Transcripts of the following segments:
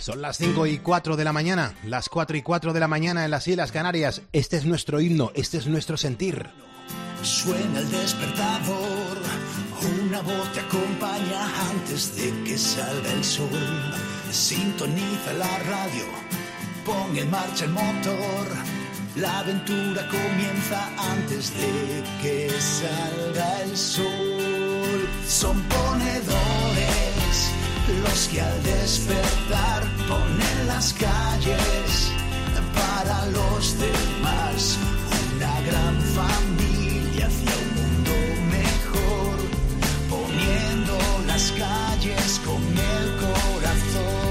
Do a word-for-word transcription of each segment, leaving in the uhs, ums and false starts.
Son las cinco y cuatro de la mañana, las cuatro y cuatro de la mañana en las Islas Canarias. Este es nuestro himno, este es nuestro sentir. Suena el despertador, una voz te acompaña antes de que salga el sol. Sintoniza la radio, pon en marcha el motor. La aventura comienza antes de que salga el sol. Son ponedores los que al despertar ponen las calles para los demás. Una gran familia hacia un mundo mejor, poniendo las calles con el corazón.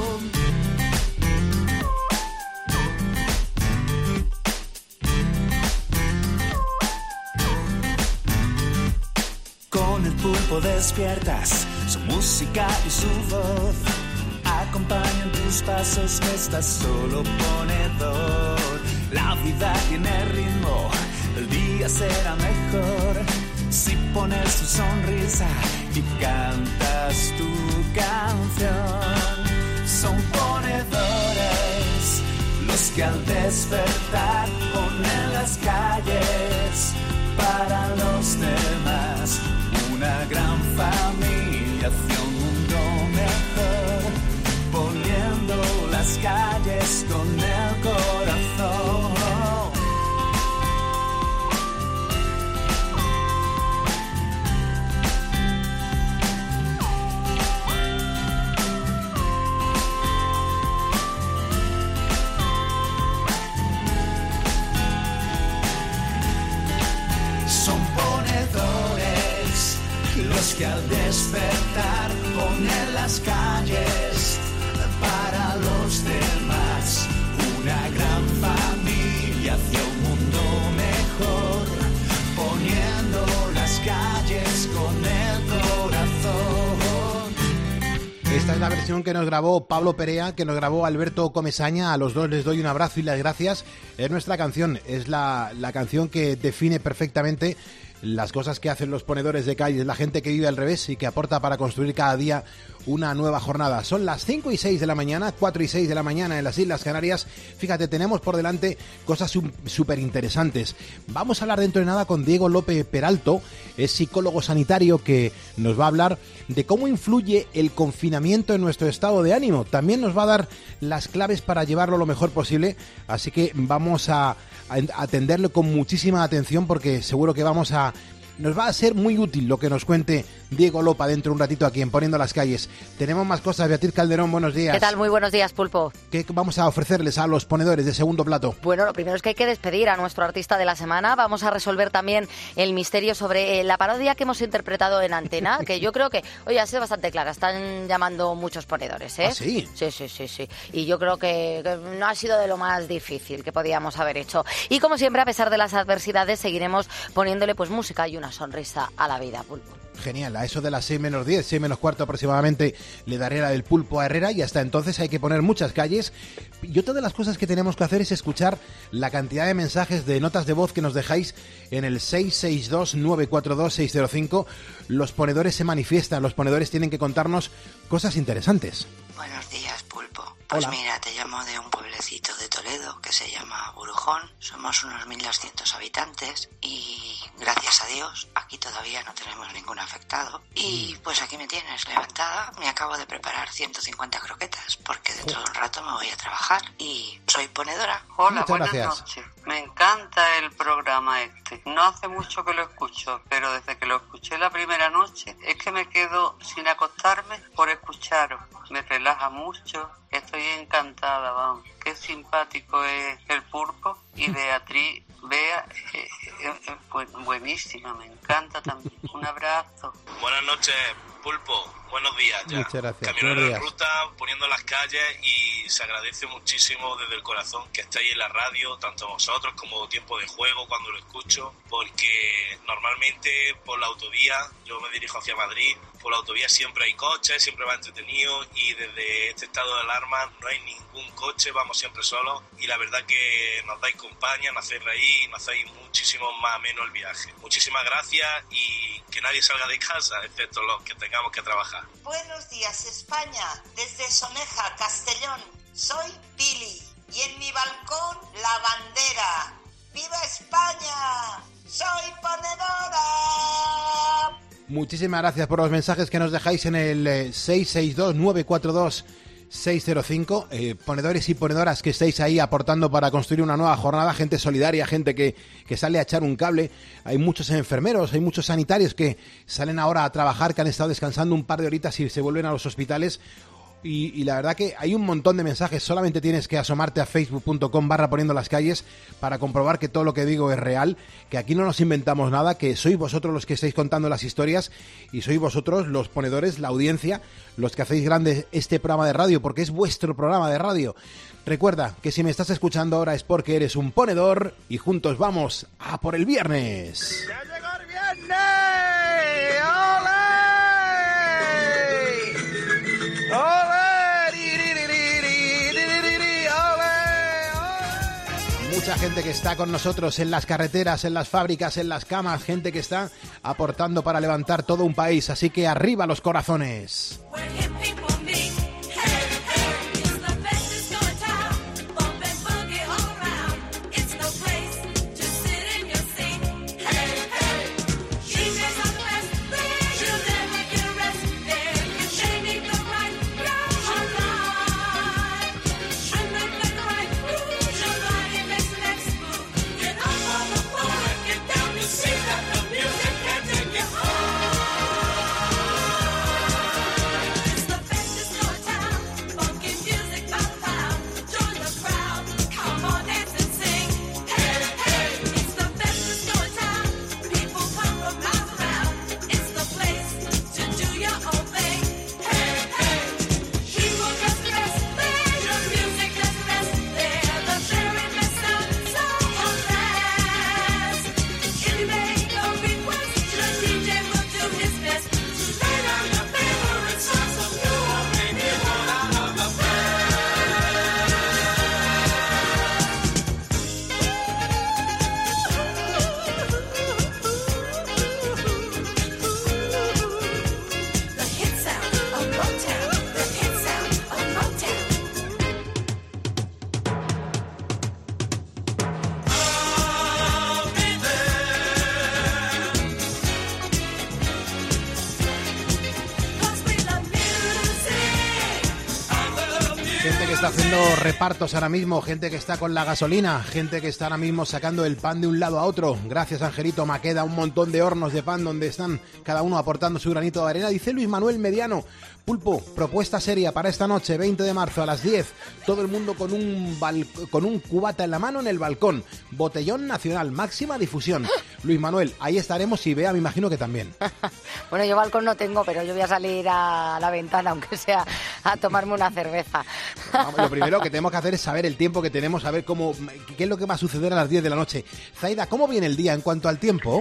Con el pulpo despiertas, su música y su voz acompañan tus pasos, no estás solo ponedor. La vida tiene ritmo, el día será mejor si pones tu sonrisa y cantas tu canción. Son ponedores los que al despertar ponen las calles para los demás. Una gran familia hacia un mundo mejor, poniendo las calles con el corazón. Son ponedores los que al despertar ponen las calles para los demás. Una gran familia hacia un mundo mejor, poniendo las calles con el corazón. Esta es la versión que nos grabó Pablo Perea, que nos grabó Alberto Comesaña. A los dos les doy un abrazo y las gracias. Es nuestra canción, es la, la canción que define perfectamente las cosas que hacen los ponedores de calles, la gente que vive al revés y que aporta para construir cada día una nueva jornada. Son las cinco y seis de la mañana, cuatro y seis de la mañana en las Islas Canarias. Fíjate, tenemos por delante cosas súper interesantes. Vamos a hablar dentro de nada con Diego López Peralto, es psicólogo sanitario, que nos va a hablar de cómo influye el confinamiento en nuestro estado de ánimo. También nos va a dar las claves para llevarlo lo mejor posible, así que vamos a atenderlo con muchísima atención, porque seguro que vamos a nos va a ser muy útil lo que nos cuente Diego Lopa dentro de un ratito aquí en Poniendo las Calles. Tenemos más cosas. Beatriz Calderón, buenos días. ¿Qué tal? Muy buenos días, Pulpo. ¿Qué vamos a ofrecerles a los ponedores de segundo plato? Bueno, lo primero es que hay que despedir a nuestro artista de la semana. Vamos a resolver también el misterio sobre la parodia que hemos interpretado en Antena, que yo creo que, oye, ha sido bastante clara. Están llamando muchos ponedores, ¿eh? ¿Ah, sí? Sí, sí, sí, sí. Y yo creo que, que no ha sido de lo más difícil que podíamos haber hecho. Y como siempre, a pesar de las adversidades, seguiremos poniéndole pues música y una sonrisa a la vida, Pulpo. Genial, a eso de las seis menos diez, seis menos cuarto aproximadamente, le daré la del pulpo a Herrera, y hasta entonces hay que poner muchas calles. Y otra de las cosas que tenemos que hacer es escuchar la cantidad de mensajes, de notas de voz que nos dejáis en el seis seis dos, nueve cuatro dos, seis cero cinco. Los ponedores se manifiestan, los ponedores tienen que contarnos cosas interesantes. Buenos días, Pulpo. Pues Hola. Mira, te llamo de un pueblecito de Toledo que se llama Burujón. Somos unos mil doscientos habitantes y gracias a Dios aquí todavía no tenemos ningún afectado. Y pues aquí me tienes levantada. Me acabo de preparar ciento cincuenta croquetas porque dentro de un rato me voy a trabajar y soy ponedora. Hola, Muchas buenas gracias. noches. Me encanta el programa este. No hace mucho que lo escucho, pero desde que lo escuché la primera noche es que me quedo sin acostarme por escucharos. Me relaja mucho. Estoy encantada, vamos. Qué simpático es el pulpo y Beatriz, Bea, eh, eh, eh, bu- buenísima, me encanta también. Un abrazo. Buenas noches, Pulpo. Buenos días ya. Muchas gracias. Camionero Buenos en días. ruta, poniendo las calles, y se agradece muchísimo desde el corazón que estéis en la radio, tanto vosotros como Tiempo de Juego cuando lo escucho, porque normalmente por la autovía, yo me dirijo hacia Madrid, por la autovía siempre hay coches, siempre va entretenido, y desde este estado de alarma no hay ningún coche, vamos siempre solos, y la verdad que nos dais compañía, nos hacéis reír y nos hacéis muchísimo más ameno el viaje. Muchísimas gracias y que nadie salga de casa, excepto los que tengamos que trabajar. Buenos días, España, desde Soneja, Castellón. Soy Pili y en mi balcón la bandera. ¡Viva España! ¡Soy ponedora! Muchísimas gracias por los mensajes que nos dejáis en el eh, seis seis dos, nueve cuatro dos, seis cero cinco. Eh, ponedores y ponedoras que estáis ahí aportando para construir una nueva jornada, gente solidaria, gente que, que sale a echar un cable. Hay muchos enfermeros, hay muchos sanitarios que salen ahora a trabajar, que han estado descansando un par de horitas y se vuelven a los hospitales. Y, y la verdad que hay un montón de mensajes. Solamente tienes que asomarte a facebook punto com barra poniendo las calles para comprobar que todo lo que digo es real, que aquí no nos inventamos nada, que sois vosotros los que estáis contando las historias y sois vosotros los ponedores, la audiencia, los que hacéis grande este programa de radio, porque es vuestro programa de radio. Recuerda que si me estás escuchando ahora es porque eres un ponedor y juntos vamos a por el viernes. ¡Ya llegó el viernes! ¡Ole! ¡Ole! Mucha gente que está con nosotros en las carreteras, en las fábricas, en las camas, gente que está aportando para levantar todo un país, así que arriba los corazones. Está haciendo repartos ahora mismo, gente que está con la gasolina, gente que está ahora mismo sacando el pan de un lado a otro. Gracias, Angelito Maqueda, un montón de hornos de pan donde están cada uno aportando su granito de arena. Dice Luis Manuel Mediano: Pulpo, propuesta seria para esta noche, veinte de marzo a las diez. Todo el mundo con un bal- con un cubata en la mano en el balcón. Botellón nacional, máxima difusión. Luis Manuel, ahí estaremos y Bea, me imagino que también. Bueno, yo balcón no tengo, pero yo voy a salir a la ventana, aunque sea a tomarme una cerveza. Vamos, lo primero que tenemos que hacer es saber el tiempo que tenemos, saber cómo, qué es lo que va a suceder a las diez de la noche. Zaida, ¿cómo viene el día en cuanto al tiempo?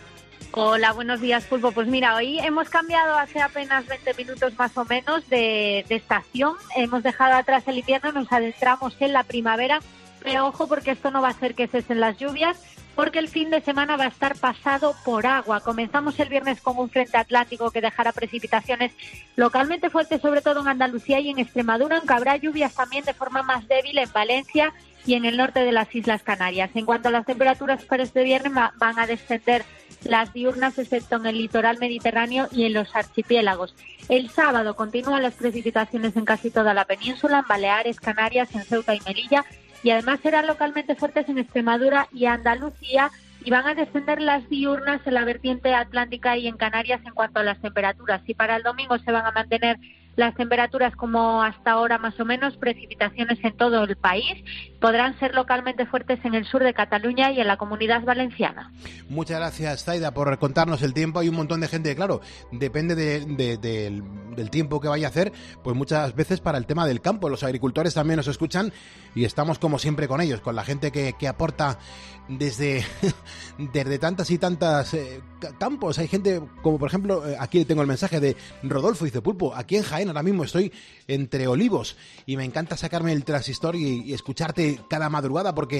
Hola, buenos días, Pulpo. Pues mira, hoy hemos cambiado hace apenas veinte minutos más o menos de, de estación. Hemos dejado atrás el invierno, nos adentramos en la primavera, pero ojo porque esto no va a hacer que cesen las lluvias, porque el fin de semana va a estar pasado por agua. Comenzamos el viernes con un frente atlántico que dejará precipitaciones localmente fuertes, sobre todo en Andalucía y en Extremadura, aunque habrá lluvias también de forma más débil en Valencia y en el norte de las Islas Canarias. En cuanto a las temperaturas para este viernes, van a descender las diurnas, excepto en el litoral mediterráneo y en los archipiélagos. El sábado continúan las precipitaciones en casi toda la península, en Baleares, Canarias, en Ceuta y Melilla, y además serán localmente fuertes en Extremadura y Andalucía, y van a descender las diurnas en la vertiente atlántica y en Canarias en cuanto a las temperaturas. Y para el domingo se van a mantener las temperaturas como hasta ahora más o menos, precipitaciones en todo el país. Podrán ser localmente fuertes en el sur de Cataluña y en la Comunidad Valenciana. Muchas gracias, Zaida, por contarnos el tiempo. Hay un montón de gente, claro, depende de, de, de, del, del tiempo que vaya a hacer, pues muchas veces para el tema del campo. Los agricultores también nos escuchan y estamos como siempre con ellos, con la gente que, que aporta desde, desde tantas y tantas eh, campos. Hay gente, como por ejemplo, eh, aquí tengo el mensaje de Rodolfo, dice: Pulpo, aquí en Jaén ahora mismo estoy entre olivos y me encanta sacarme el transistor y, y escucharte cada madrugada porque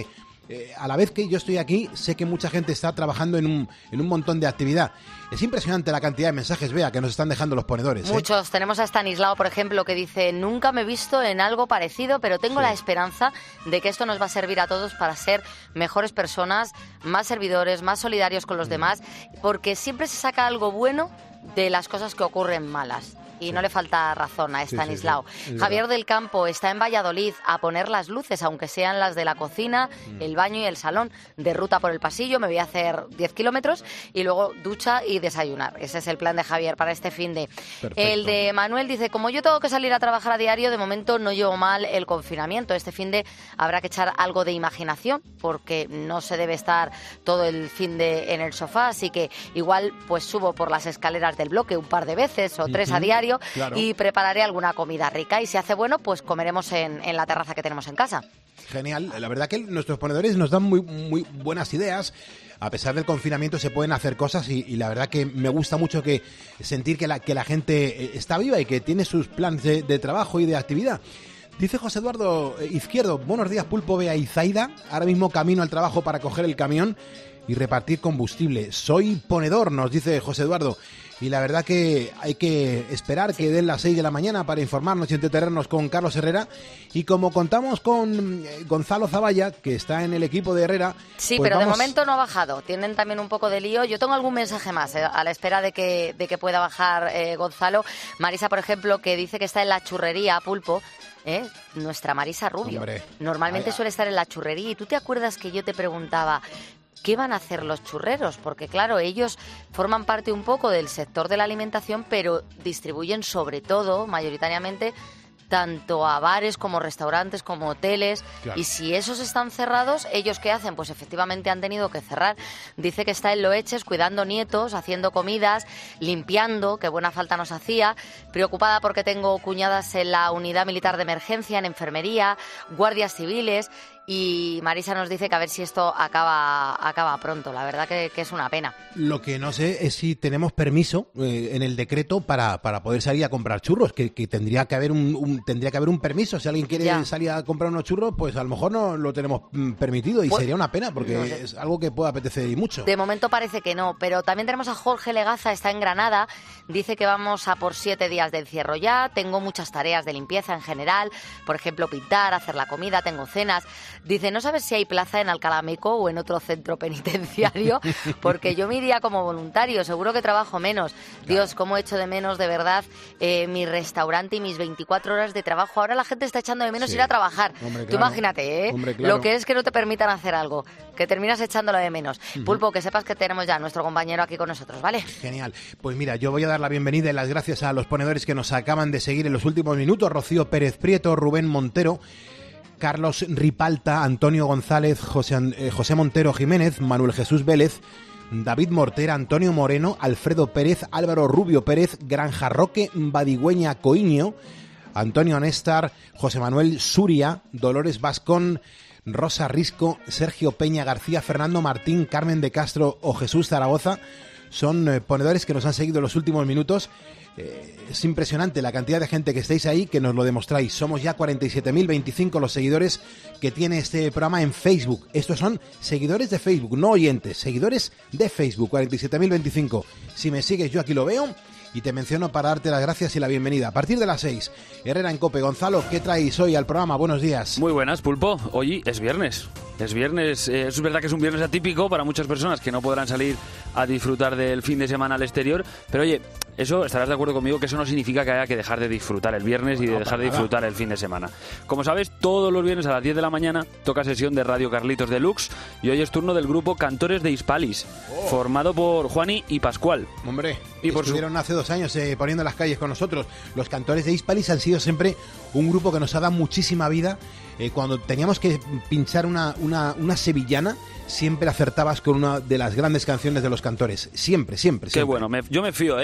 eh, a la vez que yo estoy aquí, sé que mucha gente está trabajando en un, en un montón de actividad. Es impresionante la cantidad de mensajes, Bea, que nos están dejando los ponedores. ¿eh? Muchos. Tenemos a Stanislao, por ejemplo, que dice: nunca me he visto en algo parecido, pero tengo sí. la esperanza de que esto nos va a servir a todos para ser mejores personas, más servidores, más solidarios con los mm. demás, porque siempre se saca algo bueno de las cosas que ocurren malas. Y sí. no le falta razón a Stanislao. Sí, sí, sí. Javier del Campo está en Valladolid a poner las luces, aunque sean las de la cocina, mm. el baño y el salón, de ruta por el pasillo. Me voy a hacer diez kilómetros y luego ducha y desayunar. Ese es el plan de Javier para este fin de... Perfecto. El de Manuel dice: como yo tengo que salir a trabajar a diario, de momento no llevo mal el confinamiento. Este fin de habrá que echar algo de imaginación, porque no se debe estar todo el fin de en el sofá, así que igual pues subo por las escaleras del bloque un par de veces o tres uh-huh. a diario. Claro. Y prepararé alguna comida rica y si hace bueno, pues comeremos en, en la terraza que tenemos en casa. Genial, la verdad que nuestros ponedores nos dan muy, muy buenas ideas. A pesar del confinamiento se pueden hacer cosas y, y la verdad que me gusta mucho que sentir que la, que la gente está viva y que tiene sus planes de, de trabajo y de actividad. Dice José Eduardo Izquierdo: buenos días, Pulpo, Bea y Zaida. Ahora mismo camino al trabajo para coger el camión y repartir combustible. Soy ponedor, nos dice José Eduardo. Y la verdad que hay que esperar que den las seis de la mañana para informarnos y entretenernos con Carlos Herrera. Y como contamos con Gonzalo Zavalla, que está en el equipo de Herrera... Sí, pues pero vamos... de momento no ha bajado. Tienen también un poco de lío. Yo tengo algún mensaje más eh, a la espera de que, de que pueda bajar eh, Gonzalo. Marisa, por ejemplo, que dice que está en la churrería, Pulpo. ¿Eh? Nuestra Marisa Rubio. Hombre, normalmente ay, suele estar en la churrería. ¿Y tú te acuerdas que yo te preguntaba qué van a hacer los churreros? Porque claro, ellos forman parte un poco del sector de la alimentación, pero distribuyen sobre todo, mayoritariamente, tanto a bares como restaurantes, como hoteles. Claro. Y si esos están cerrados, ¿ellos qué hacen? Pues efectivamente han tenido que cerrar. Dice que está en Loeches cuidando nietos, haciendo comidas, limpiando, que buena falta nos hacía, preocupada porque tengo cuñadas en la unidad militar de emergencia, en enfermería, guardias civiles. Y Marisa nos dice que a ver si esto acaba acaba pronto. La verdad que, que es una pena. Lo que no sé es si tenemos permiso eh, en el decreto para, para poder salir a comprar churros, que, que tendría que haber un, un tendría que haber un permiso. Si alguien quiere ya. salir a comprar unos churros, pues a lo mejor no lo tenemos mm, permitido y pues, sería una pena porque no sé. es algo que puede apetecer y mucho. De momento parece que no, pero también tenemos a Jorge Legaza, está en Granada. Dice que vamos a por siete días de encierro ya. Tengo muchas tareas de limpieza en general, por ejemplo pintar, hacer la comida, tengo cenas. Dice: no sabes si hay plaza en Alcalameco o en otro centro penitenciario, porque yo me iría como voluntario, seguro que trabajo menos. Dios, cómo echo de menos de verdad eh, mi restaurante y mis veinticuatro horas de trabajo. Ahora la gente está echando de menos sí. ir a trabajar. Hombre, Tú claro. imagínate, ¿eh? Hombre, claro. lo que es que no te permitan hacer algo, que terminas echándolo de menos. Uh-huh. Pulpo, que sepas que tenemos ya a nuestro compañero aquí con nosotros, ¿vale? Genial. Pues mira, yo voy a dar la bienvenida y las gracias a los ponedores que nos acaban de seguir en los últimos minutos: Rocío Pérez Prieto, Rubén Montero, Carlos Ripalta, Antonio González, José, eh, José Montero Jiménez, Manuel Jesús Vélez, David Mortera, Antonio Moreno, Alfredo Pérez, Álvaro Rubio Pérez, Granja Roque, Badigüeña Coiño, Antonio Néstar, José Manuel Suria, Dolores Vascón, Rosa Risco, Sergio Peña García, Fernando Martín, Carmen de Castro o Jesús Zaragoza. Son eh, ponedores que nos han seguido en los últimos minutos. Eh, es impresionante la cantidad de gente que estáis ahí, que nos lo demostráis. Somos ya cuarenta y siete mil veinticinco los seguidores que tiene este programa en Facebook. Estos son seguidores de Facebook, no oyentes, seguidores de Facebook, cuarenta y siete mil veinticinco. Si me sigues, yo aquí lo veo y te menciono para darte las gracias y la bienvenida. A partir de las seis, Herrera en COPE. Gonzalo, ¿qué traéis hoy al programa? Buenos días. Muy buenas, Pulpo. Hoy es viernes. Es viernes. Eh, es verdad que es un viernes atípico para muchas personas que no podrán salir a disfrutar del fin de semana al exterior. Pero oye, eso estarás de acuerdo conmigo que eso no significa que haya que dejar de disfrutar el viernes y de dejar de disfrutar el fin de semana. Como sabes, todos los viernes a las diez de la mañana toca sesión de Radio Carlitos Deluxe y hoy es turno del grupo Cantores de Hispalis, oh. formado por Juani y Pascual. Hombre, y por estuvieron su... hace dos años eh, poniendo las calles con nosotros. Los Cantores de Hispalis han sido siempre un grupo que nos ha dado muchísima vida. Eh, cuando teníamos que pinchar una, una, una sevillana, siempre acertabas con una de las grandes canciones de los Cantores. Siempre, siempre, siempre. Qué bueno, me, yo me fío eh, del criterio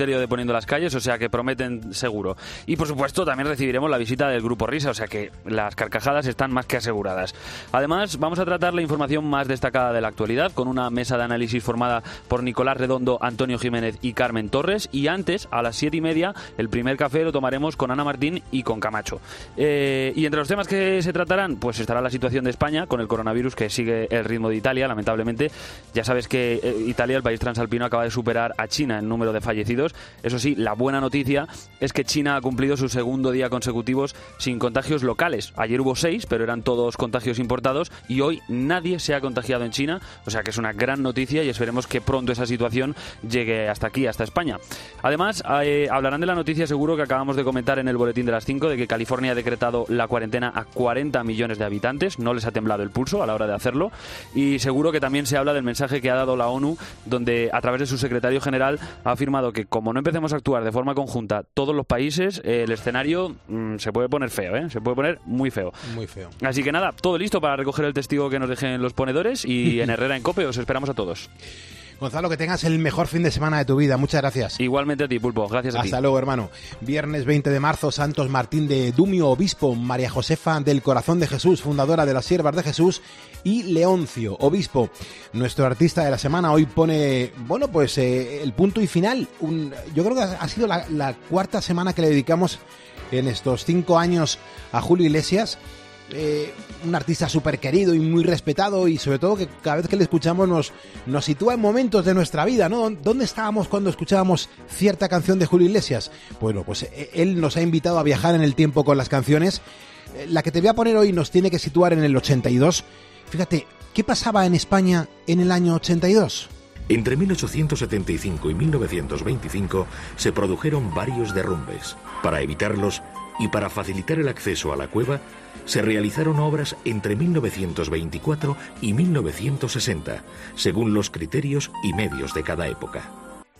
misterio de Poniendo las Calles, o sea que prometen seguro. Y por supuesto también recibiremos la visita del Grupo Risa, o sea que las carcajadas están más que aseguradas. Además, vamos a tratar la información más destacada de la actualidad con una mesa de análisis formada por Nicolás Redondo, Antonio Jiménez y Carmen Torres. Y antes, a las siete y media, el primer café lo tomaremos con Ana Martín y con Camacho. Eh, y entre los temas que se tratarán, pues estará la situación de España con el coronavirus, que sigue el ritmo de Italia, lamentablemente. Ya sabes que eh, Italia, el país transalpino, acaba de superar a China en número de fallecidos. Eso sí, la buena noticia es que China ha cumplido su segundo día consecutivos sin contagios locales. Ayer hubo seis, pero eran todos contagios importados, y hoy nadie se ha contagiado en China, o sea que es una gran noticia y esperemos que pronto esa situación llegue hasta aquí, hasta España. Además, eh, hablarán de la noticia seguro que acabamos de comentar en el boletín de las cinco, de que California ha decretado la cuarentena a cuarenta millones de habitantes. No les ha temblado el pulso a la hora de hacerlo, y seguro que también se habla del mensaje que ha dado la ONU, donde a través de su secretario general ha afirmado que como no empecemos a actuar de forma conjunta todos los países, eh, el escenario mmm, se puede poner feo, ¿eh? Se puede poner muy feo. Muy feo. Así que nada, todo listo para recoger el testigo que nos dejen los ponedores, y en Herrera en Cope os esperamos a todos. Gonzalo, que tengas el mejor fin de semana de tu vida. Muchas gracias. Igualmente a ti, Pulpo. Gracias a ti. Hasta luego, hermano. Viernes veinte de marzo, Santos Martín de Dumio, obispo, María Josefa del Corazón de Jesús, fundadora de las Siervas de Jesús, y Leoncio, obispo. Nuestro artista de la semana hoy pone, bueno, pues eh, el punto y final. Un, yo creo que ha sido la, la cuarta semana que le dedicamos en estos cinco años a Julio Iglesias. Eh, un artista súper querido y muy respetado, y sobre todo que cada vez que le escuchamos nos, nos sitúa en momentos de nuestra vida, ¿no? ¿Dónde estábamos cuando escuchábamos cierta canción de Julio Iglesias? Bueno, pues él nos ha invitado a viajar en el tiempo con las canciones. La que te voy a poner hoy nos tiene que situar en el ochenta y dos. Fíjate, ¿qué pasaba en España en el año ochenta y dos? Entre mil ochocientos setenta y cinco y mil novecientos veinticinco se produjeron varios derrumbes. Para evitarlos y para facilitar el acceso a la cueva, se realizaron obras entre mil novecientos veinticuatro y mil novecientos sesenta, según los criterios y medios de cada época.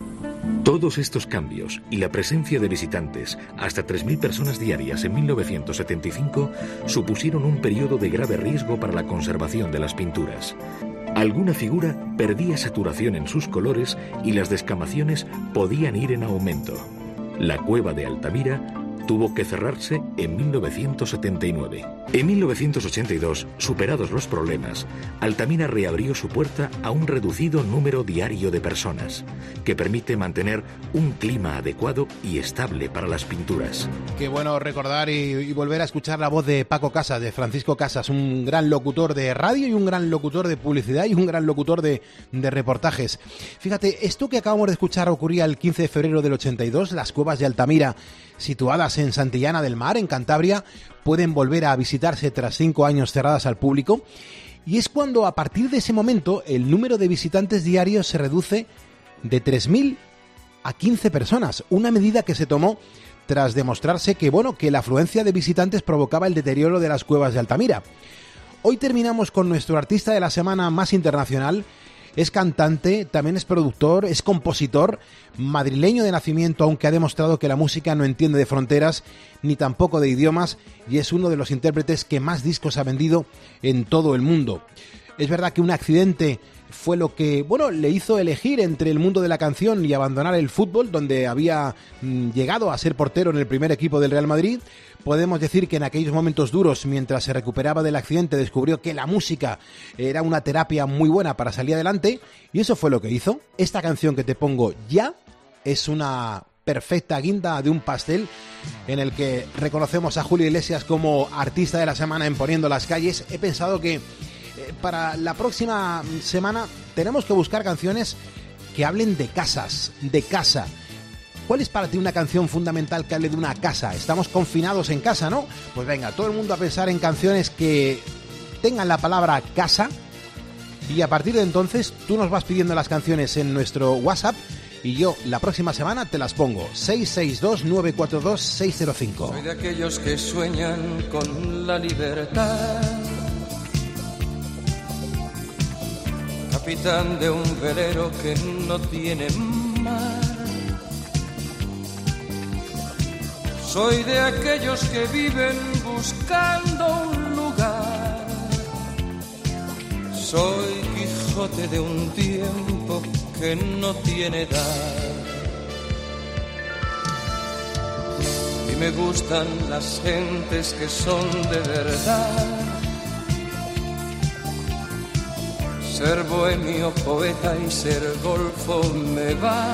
Todos estos cambios y la presencia de visitantes, hasta tres mil personas diarias en mil novecientos setenta y cinco, supusieron un periodo de grave riesgo para la conservación de las pinturas. Alguna figura perdía saturación en sus colores y las descamaciones podían ir en aumento. La cueva de Altamira tuvo que cerrarse en mil novecientos setenta y nueve. En mil novecientos ochenta y dos, superados los problemas, Altamira reabrió su puerta a un reducido número diario de personas, que permite mantener un clima adecuado y estable para las pinturas. Qué bueno recordar y, y volver a escuchar la voz de Paco Casas, de Francisco Casas, un gran locutor de radio y un gran locutor de publicidad y un gran locutor de, de reportajes. Fíjate, esto que acabamos de escuchar ocurría el quince de febrero del ochenta y dos, las cuevas de Altamira, situadas en Santillana del Mar, en Cantabria, pueden volver a visitarse tras cinco años cerradas al público, y es cuando a partir de ese momento el número de visitantes diarios se reduce de tres mil a quince personas, una medida que se tomó tras demostrarse que, bueno, que la afluencia de visitantes provocaba el deterioro de las cuevas de Altamira. Hoy terminamos con nuestro artista de la semana más internacional. Es cantante, también es productor, es compositor, madrileño de nacimiento, aunque ha demostrado que la música no entiende de fronteras ni tampoco de idiomas, y es uno de los intérpretes que más discos ha vendido en todo el mundo. Es verdad que un accidente fue lo que, bueno, le hizo elegir entre el mundo de la canción y abandonar el fútbol, donde había mmm, llegado a ser portero en el primer equipo del Real Madrid. Podemos decir que en aquellos momentos duros, mientras se recuperaba del accidente, descubrió que la música era una terapia muy buena para salir adelante, y eso fue lo que hizo. Esta canción que te pongo ya es una perfecta guinda de un pastel en el que reconocemos a Julio Iglesias como artista de la semana en Poniendo las Calles. He pensado que para la próxima semana tenemos que buscar canciones que hablen de casas, de casa. ¿Cuál es para ti una canción fundamental que hable de una casa? Estamos confinados en casa, ¿no? Pues venga, todo el mundo a pensar en canciones que tengan la palabra casa, y a partir de entonces tú nos vas pidiendo las canciones en nuestro WhatsApp y yo la próxima semana te las pongo. seis seis dos, nueve cuatro dos, seis cero cinco. Soy de aquellos que sueñan con la libertad, capitán de un velero que no tiene mar. Soy de aquellos que viven buscando un lugar. Soy Quijote de un tiempo que no tiene edad. me gustan las gentes que son de verdad. Ser bohemio, poeta y ser golfo me va.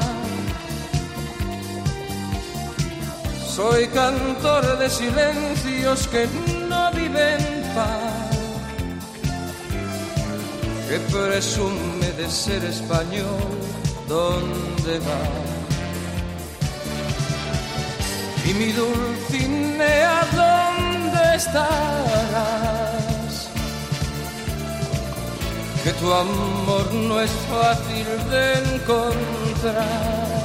Soy cantor de silencios que no viven paz, que presume de ser español, ¿dónde va? Y mi Dulcinea, ¿dónde estarás? Que tu amor no es fácil de encontrar.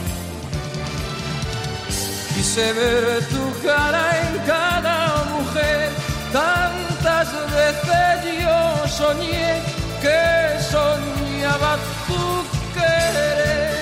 Quise ver tu cara en cada mujer, tantas veces yo soñé que soñaba tu querer.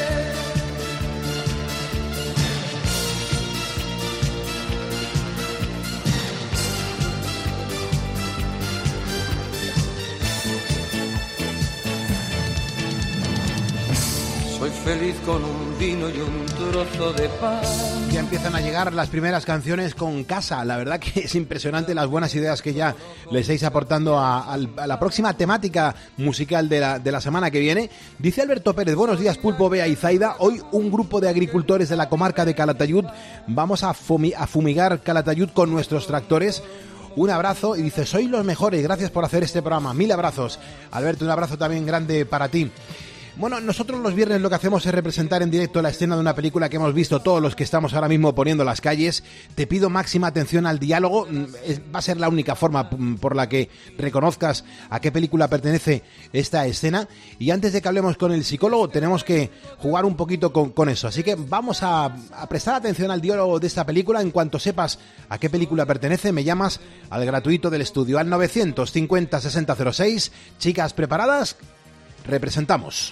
Soy feliz con un vino y un trozo de pan. Ya empiezan a llegar las primeras canciones con Casa. La verdad que es impresionante las buenas ideas que ya le estáis aportando a, a la próxima temática musical de la, de la semana que viene. Dice Alberto Pérez, buenos días Pulpo, Bea y Zaida. Hoy un grupo de agricultores de la comarca de Calatayud vamos a, fumi- a fumigar Calatayud con nuestros tractores. Un abrazo y dice, sois los mejores, gracias por hacer este programa. Mil abrazos. Alberto, un abrazo también grande para ti. Bueno, nosotros los viernes lo que hacemos es representar en directo la escena de una película que hemos visto todos los que estamos ahora mismo poniendo las calles. Te pido máxima atención al diálogo. Es, va a ser la única forma por la que reconozcas a qué película pertenece esta escena. Y antes de que hablemos con el psicólogo, tenemos que jugar un poquito con, con eso. Así que vamos a, a prestar atención al diálogo de esta película. En cuanto sepas a qué película pertenece, me llamas al gratuito del estudio, al novecientos cincuenta sesenta cero seis. Chicas, ¿preparadas? Representamos.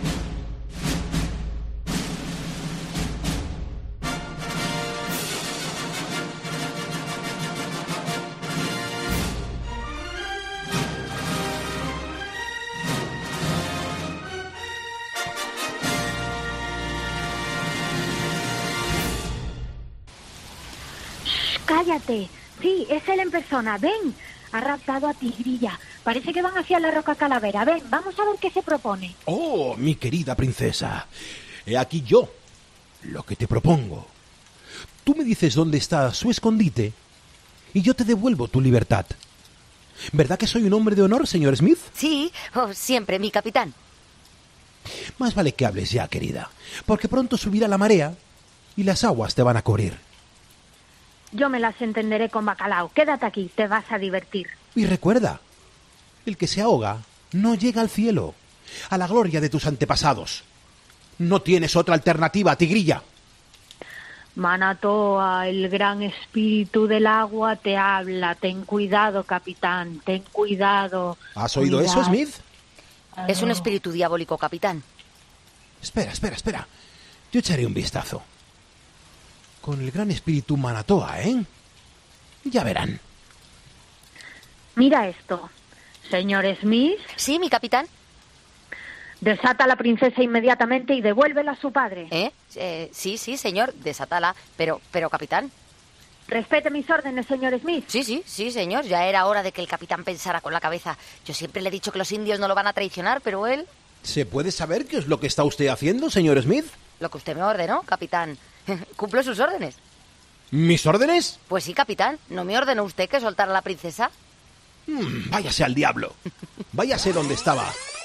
Shh, cállate. Sí, es él en persona. Ven. Ha raptado a Tigrilla. Parece que van hacia la Roca Calavera. Ven, vamos a ver qué se propone. Oh, mi querida princesa. He aquí yo lo que te propongo. Tú me dices dónde está su escondite y yo te devuelvo tu libertad. ¿Verdad que soy un hombre de honor, señor Smith? Sí, oh, siempre, mi capitán. Más vale que hables ya, querida, porque pronto subirá la marea y las aguas te van a cubrir. Yo me las entenderé con bacalao. Quédate aquí, te vas a divertir. Y recuerda, el que se ahoga no llega al cielo, a la gloria de tus antepasados. No tienes otra alternativa, Tigrilla. Manatoa, el gran espíritu del agua, te habla. Ten cuidado, capitán, ten cuidado. ¿Has oído Cuidado. eso, Smith? Es un espíritu diabólico, capitán. Espera, espera, espera. Yo echaré un vistazo. Con el gran espíritu Manatoa, ¿eh? Ya verán. Mira esto. Señor Smith. Sí, mi capitán. Desata a la princesa inmediatamente y devuélvela a su padre. ¿Eh? eh sí, sí, señor, desátala. Pero, pero, capitán. Respete mis órdenes, señor Smith. Sí, sí, sí, señor. Ya era hora de que el capitán pensara con la cabeza. Yo siempre le he dicho que los indios no lo van a traicionar, pero él... ¿Se puede saber qué es lo que está usted haciendo, señor Smith? Lo que usted me ordenó, capitán. ¿Cumplo sus órdenes? ¿Mis órdenes? Pues sí, capitán. ¿No me ordenó usted que soltara a la princesa? Mm, váyase al diablo. Váyase donde estaba.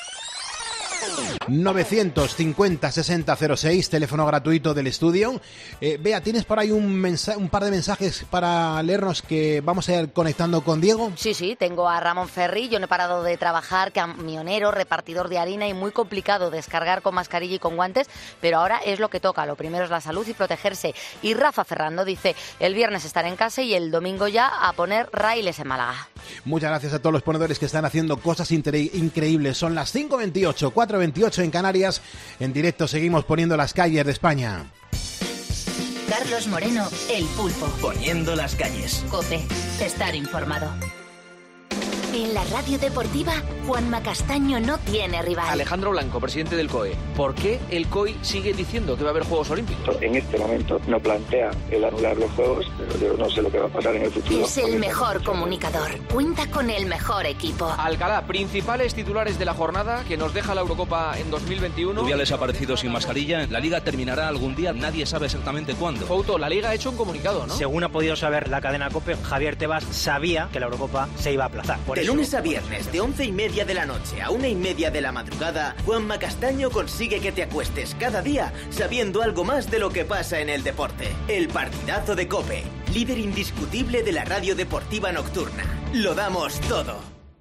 novecientos cincuenta sesenta cero seis, teléfono gratuito del estudio. Eh, Bea, ¿tienes por ahí un, mensa- un par de mensajes para leernos que vamos a ir conectando con Diego? Sí, sí, tengo a Ramón Ferri. Yo no he parado de trabajar, camionero, repartidor de harina y muy complicado descargar con mascarilla y con guantes, pero ahora es lo que toca. Lo primero es la salud y protegerse. Y Rafa Ferrando dice, el viernes estaré en casa y el domingo ya a poner raíles en Málaga. Muchas gracias a todos los ponedores que están haciendo cosas incre- increíbles. Son las cinco veintiocho, cuatro veintiocho en Canarias. En directo seguimos poniendo las calles de España. Carlos Moreno, El Pulpo. Poniendo las calles. COPE. Estar informado. En la radio deportiva, Juanma Castaño no tiene rival. Alejandro Blanco, presidente del C O E. ¿Por qué el C O I sigue diciendo que va a haber Juegos Olímpicos? En este momento no plantea el anular los Juegos, pero yo no sé lo que va a pasar en el futuro. Es el mejor comunicador. Cuenta con el mejor equipo. Alcalá, principales titulares de la jornada que nos deja la Eurocopa en dos mil veintiuno. Rubiales ha aparecido sin mascarilla. La Liga terminará algún día, nadie sabe exactamente cuándo. Fouto, la Liga ha hecho un comunicado, ¿no? Según ha podido saber la cadena COPE, Javier Tebas sabía que la Eurocopa se iba a aplazar. Por de eso, lunes a viernes, de once y media de la noche a una y media de la madrugada, Juanma Castaño consigue que te acuestes cada día sabiendo algo más de lo que pasa en el deporte. El partidazo de COPE, líder indiscutible de la radio deportiva nocturna. Lo damos todo.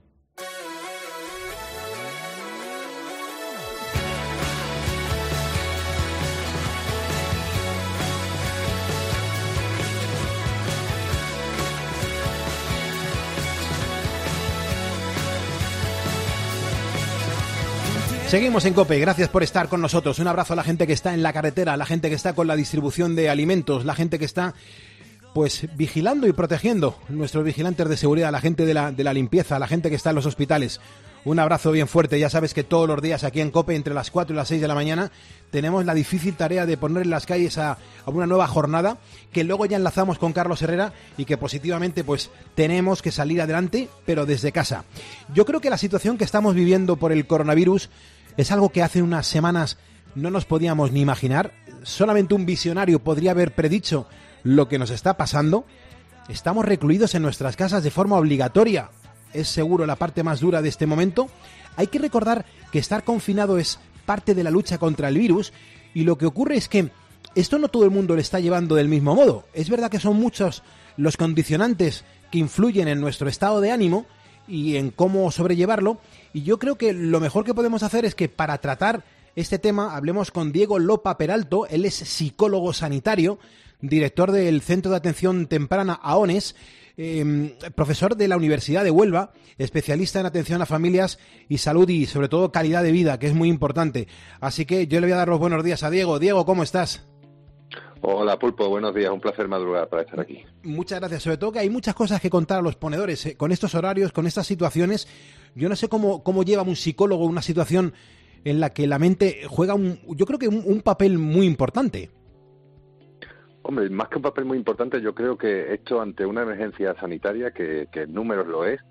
Seguimos en COPE, gracias por estar con nosotros. Un abrazo a la gente que está en la carretera, a la gente que está con la distribución de alimentos, la gente que está pues vigilando y protegiendo, nuestros vigilantes de seguridad, la gente de la, de la limpieza, la gente que está en los hospitales. Un abrazo bien fuerte. Ya sabes que todos los días aquí en COPE, entre las cuatro y las seis de la mañana, tenemos la difícil tarea de poner en las calles a, a una nueva jornada, que luego ya enlazamos con Carlos Herrera y que positivamente pues tenemos que salir adelante, pero desde casa. Yo creo que la situación que estamos viviendo por el coronavirus es algo que hace unas semanas no nos podíamos ni imaginar. Solamente un visionario podría haber predicho lo que nos está pasando. Estamos recluidos en nuestras casas de forma obligatoria. Es seguro la parte más dura de este momento. Hay que recordar que estar confinado es parte de la lucha contra el virus, y lo que ocurre es que esto no todo el mundo lo está llevando del mismo modo. Es verdad que son muchos los condicionantes que influyen en nuestro estado de ánimo y en cómo sobrellevarlo, y yo creo que lo mejor que podemos hacer es que para tratar este tema hablemos con Diego Lopa Peralto. Él es psicólogo sanitario, director del Centro de Atención Temprana AONES, eh, profesor de la Universidad de Huelva, especialista en atención a familias y salud y sobre todo calidad de vida, que es muy importante. Así que yo le voy a dar los buenos días a Diego. Diego, ¿cómo estás? Hola Pulpo, buenos días, un placer madrugar para estar aquí. Muchas gracias, sobre todo que hay muchas cosas que contar a los ponedores, ¿eh? Con estos horarios, con estas situaciones. Yo no sé cómo, cómo lleva un psicólogo una situación en la que la mente juega, un, yo creo que un, un papel muy importante. Hombre, más que un papel muy importante, yo creo que esto ante una emergencia sanitaria, que, que en números lo es,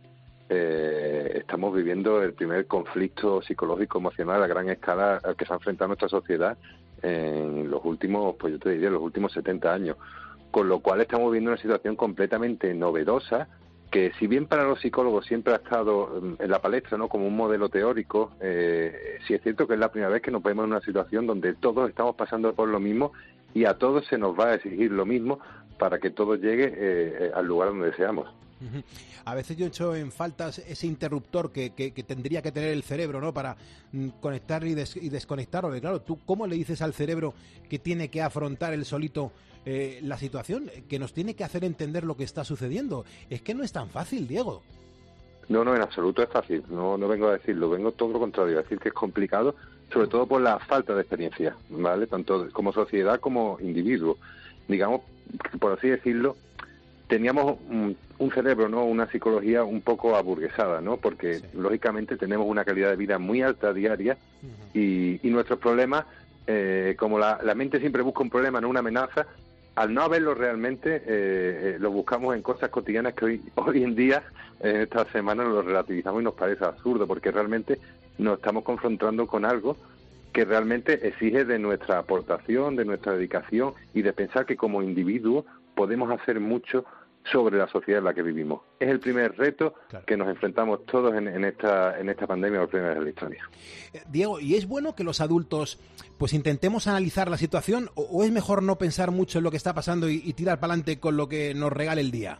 eh, estamos viviendo el primer conflicto psicológico emocional a gran escala al que se ha enfrentado nuestra sociedad en los últimos, pues yo te diría, los últimos setenta años. Con lo cual estamos viviendo una situación completamente novedosa, que si bien para los psicólogos siempre ha estado en la palestra, ¿no?, como un modelo teórico, eh, sí es cierto que es la primera vez que nos vemos en una situación donde todos estamos pasando por lo mismo y a todos se nos va a exigir lo mismo para que todo llegue eh, al lugar donde deseamos. Uh-huh. A veces yo echo en falta ese interruptor que, que, que tendría que tener el cerebro, ¿no?, para mm, conectar y, des, y desconectar. Porque claro, ¿tú cómo le dices al cerebro que tiene que afrontar él solito eh, la situación, que nos tiene que hacer entender lo que está sucediendo? Es que no es tan fácil, Diego. No, no, en absoluto es fácil. No, no vengo a decirlo, vengo todo lo contrario, a decir que es complicado, sobre todo por la falta de experiencia, ¿vale? Tanto como sociedad como individuo. Digamos, por así decirlo, teníamos un, un cerebro, ¿no?, una psicología un poco aburguesada, ¿no?, porque sí, lógicamente tenemos una calidad de vida muy alta diaria, uh-huh, y, y nuestros problemas, eh, como la, la mente siempre busca un problema, no una amenaza, al no haberlo realmente, eh, eh, lo buscamos en cosas cotidianas que hoy, hoy en día, en esta semana, lo relativizamos y nos parece absurdo, porque realmente nos estamos confrontando con algo que realmente exige de nuestra aportación, de nuestra dedicación y de pensar que como individuo podemos hacer mucho sobre la sociedad en la que vivimos. Es el primer reto, claro, que nos enfrentamos todos en, en esta en esta pandemia por primera vez en la historia. Eh, Diego, ¿y es bueno que los adultos pues intentemos analizar la situación o, o es mejor no pensar mucho en lo que está pasando y, y tirar para adelante con lo que nos regale el día?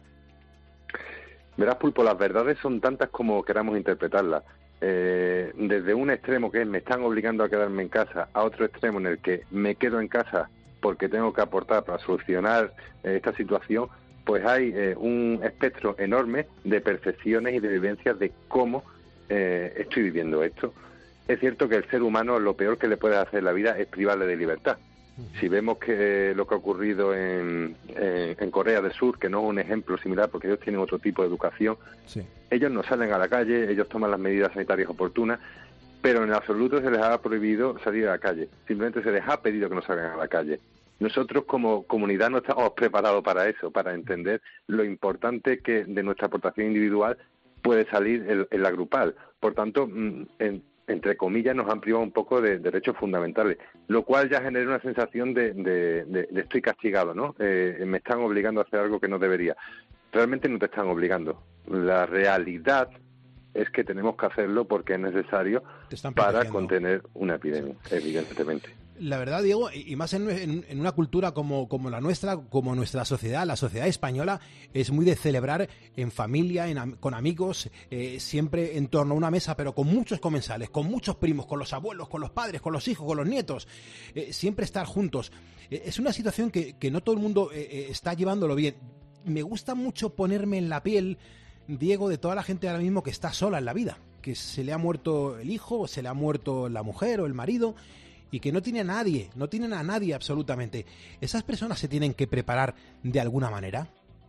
Verás, Pulpo, las verdades son tantas como queramos interpretarlas. Eh, desde un extremo que es me están obligando a quedarme en casa, a otro extremo en el que me quedo en casa porque tengo que aportar para solucionar eh, esta situación, pues hay eh, un espectro enorme de percepciones y de vivencias de cómo eh, estoy viviendo esto. Es cierto que el ser humano lo peor que le puede hacer en la vida es privarle de libertad. Si vemos que lo que ha ocurrido en, en, en Corea del Sur, que no es un ejemplo similar porque ellos tienen otro tipo de educación. Sí. Ellos no salen a la calle, ellos toman las medidas sanitarias oportunas, pero en absoluto se les ha prohibido salir a la calle. Simplemente se les ha pedido que no salgan a la calle. Nosotros como comunidad no estamos preparados para eso, para entender lo importante que de nuestra aportación individual puede salir en, en la grupal. Por tanto, en, entre comillas, nos han privado un poco de derechos fundamentales, lo cual ya genera una sensación de, de, de, de estoy castigado, ¿no? Eh, me están obligando a hacer algo que no debería. Realmente no te están obligando. La realidad es que tenemos que hacerlo porque es necesario para contener una epidemia, sí. Evidentemente. La verdad, Diego, y más en, en, en una cultura como, como la nuestra, como nuestra sociedad, la sociedad española, es muy de celebrar en familia, en, con amigos, eh, siempre en torno a una mesa, pero con muchos comensales, con muchos primos, con los abuelos, con los padres, con los hijos, con los nietos, eh, siempre estar juntos. Eh, es una situación que, que no todo el mundo eh, está llevándolo bien. Me gusta mucho ponerme en la piel, Diego, de toda la gente ahora mismo que está sola en la vida, que se le ha muerto el hijo, o se le ha muerto la mujer o el marido, y que no tiene a nadie, no tienen a nadie absolutamente. ¿Esas personas se tienen que preparar de alguna manera?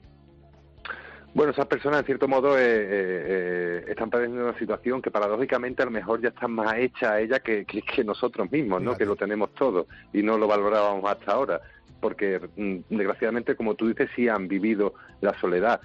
Bueno, esas personas, en cierto modo, eh, eh, están padeciendo una situación que paradójicamente a lo mejor ya está más hecha a ella que, que, que nosotros mismos, ¿no? Claro. Que lo tenemos todo y no lo valorábamos hasta ahora, porque desgraciadamente, como tú dices, sí han vivido la soledad.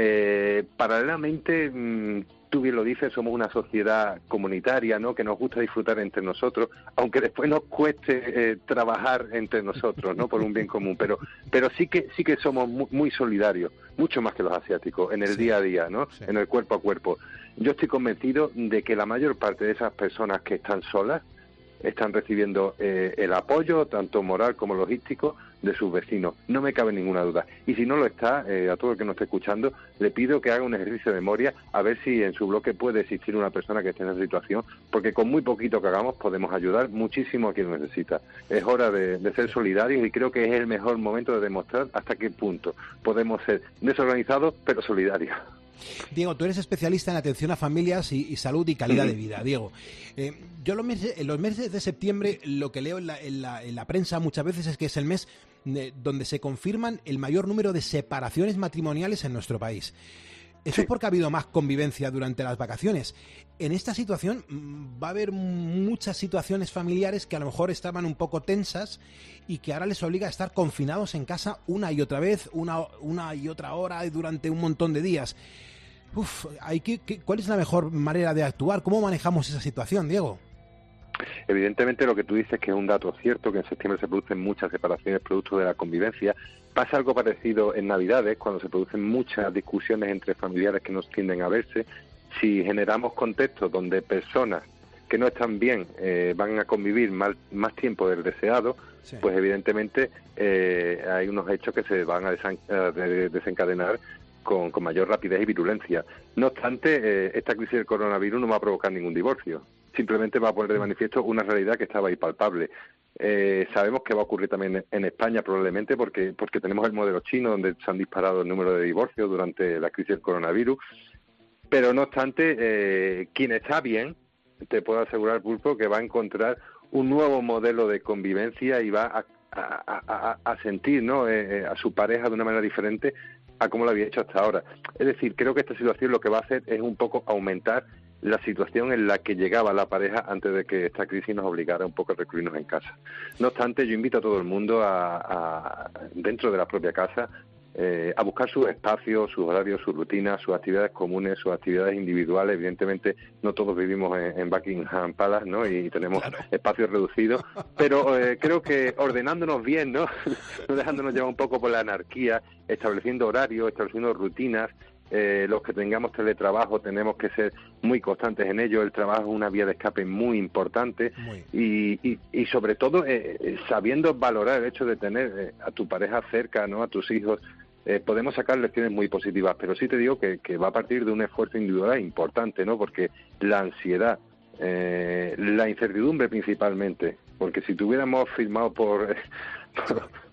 Eh, paralelamente, mmm, tú bien lo dices, somos una sociedad comunitaria, ¿no? Que nos gusta disfrutar entre nosotros, aunque después nos cueste eh, trabajar entre nosotros, ¿no? Por un bien común, pero pero sí que sí que somos muy, muy solidarios, mucho más que los asiáticos, en el sí. día a día, ¿no? Sí. En el cuerpo a cuerpo. Yo estoy convencido de que la mayor parte de esas personas que están solas están recibiendo eh, el apoyo, tanto moral como logístico, de sus vecinos. No me cabe ninguna duda. Y si no lo está, eh, a todo el que nos esté escuchando, le pido que haga un ejercicio de memoria a ver si en su bloque puede existir una persona que esté en esa situación, porque con muy poquito que hagamos podemos ayudar muchísimo a quien lo necesita. Es hora de, de ser solidarios y creo que es el mejor momento de demostrar hasta qué punto podemos ser desorganizados pero solidarios. Diego, tú eres especialista en atención a familias y, y salud y calidad de vida, Diego. Eh, yo los meses, en los meses de septiembre lo que leo en la, en, la, en la prensa muchas veces es que es el mes de, donde se confirman el mayor número de separaciones matrimoniales en nuestro país. Eso sí. Es porque ha habido más convivencia durante las vacaciones. En esta situación va a haber muchas situaciones familiares que a lo mejor estaban un poco tensas y que ahora les obliga a estar confinados en casa una y otra vez, una, una y otra hora y durante un montón de días. Uf, hay que, que, ¿cuál es la mejor manera de actuar? ¿Cómo manejamos esa situación, Diego? Evidentemente lo que tú dices que es un dato cierto, que en septiembre se producen muchas separaciones producto de la convivencia. Pasa algo parecido en Navidades, cuando se producen muchas discusiones entre familiares que no tienden a verse. Si generamos contextos donde personas que no están bien eh, van a convivir mal, más tiempo del deseado, sí. Pues evidentemente eh, hay unos hechos que se van a desencadenar con, con mayor rapidez y virulencia. No obstante, eh, esta crisis del coronavirus no va a provocar ningún divorcio. Simplemente va a poner de manifiesto una realidad que estaba ahí palpable. Eh, sabemos que va a ocurrir también en España probablemente porque porque tenemos el modelo chino donde se han disparado el número de divorcios durante la crisis del coronavirus. Pero no obstante, eh, quien está bien, te puedo asegurar, Pulpo, que va a encontrar un nuevo modelo de convivencia y va a, a, a, a sentir, ¿no? eh, a su pareja de una manera diferente a como lo había hecho hasta ahora. Es decir, creo que esta situación lo que va a hacer es un poco aumentar la situación en la que llegaba la pareja antes de que esta crisis nos obligara un poco a recluirnos en casa. No obstante, yo invito a todo el mundo a, a dentro de la propia casa eh, a buscar sus espacios, sus horarios, sus rutinas, sus actividades comunes, sus actividades individuales. Evidentemente, no todos vivimos en, en Buckingham Palace, ¿no? Y tenemos claro. espacios reducidos, pero eh, creo que ordenándonos bien, ¿no? No dejándonos llevar un poco por la anarquía, estableciendo horarios, estableciendo rutinas. Eh, los que tengamos teletrabajo tenemos que ser muy constantes en ello. El trabajo es una vía de escape muy importante muy. Y, y, y sobre todo eh, sabiendo valorar el hecho de tener eh, a tu pareja cerca, ¿no? A tus hijos. Eh, podemos sacar lecciones muy positivas, pero sí te digo que, que va a partir de un esfuerzo individual importante, ¿no? Porque la ansiedad, eh, la incertidumbre principalmente, porque si tuviéramos firmado por, por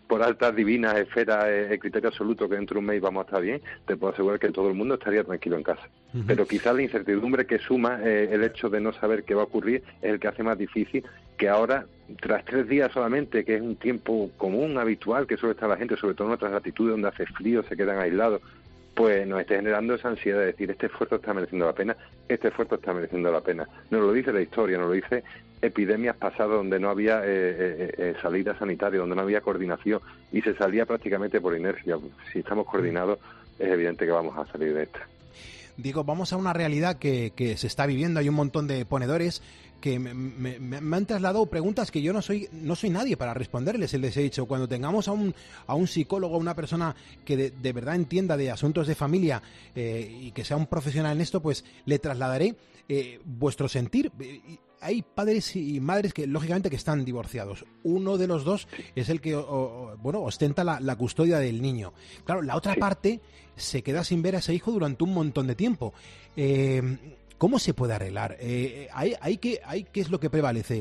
por altas divinas esferas, el criterio absoluto que dentro de un mes vamos a estar bien, te puedo asegurar que todo el mundo estaría tranquilo en casa. Uh-huh. Pero quizás la incertidumbre que suma eh, el hecho de no saber qué va a ocurrir es el que hace más difícil que ahora, tras tres días solamente, que es un tiempo común, habitual, que suele estar la gente, sobre todo en otras latitudes donde hace frío, se quedan aislados, pues nos esté generando esa ansiedad de decir, este esfuerzo está mereciendo la pena, este esfuerzo está mereciendo la pena. Nos lo dice la historia, nos lo dice epidemias pasadas donde no había eh, eh, eh, salida sanitaria, donde no había coordinación y se salía prácticamente por inercia. Si estamos coordinados, es evidente que vamos a salir de esta. Digo, vamos a una realidad que, que se está viviendo. Hay un montón de ponedores que me, me, me han trasladado preguntas que yo no soy no soy nadie para responderles. Les he dicho, cuando tengamos a un a un psicólogo, una persona que de, de verdad entienda de asuntos de familia eh, y que sea un profesional en esto, pues le trasladaré eh, vuestro sentir. Hay padres y madres que, lógicamente, que están divorciados. Uno de los dos es el que, o, o, bueno, ostenta la, la custodia del niño. Claro, la otra sí. parte se queda sin ver a ese hijo durante un montón de tiempo. Eh, ¿Cómo se puede arreglar? Eh, hay, hay que, hay, ¿Qué es lo que prevalece?